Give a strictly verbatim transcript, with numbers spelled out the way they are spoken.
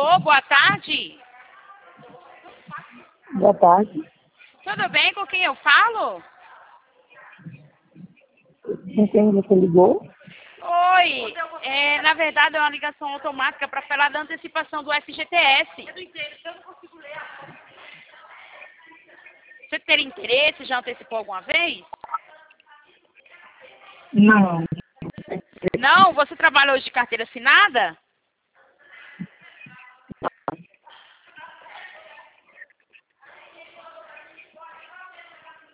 Alô, boa tarde. Boa tarde. Tudo bem? Com quem eu falo? Com quem você ligou? Oi, é, na verdade é uma ligação automática para falar da antecipação do F G T S. Você teria interesse? Já antecipou alguma vez? Não. Não? Você trabalha hoje de carteira assinada?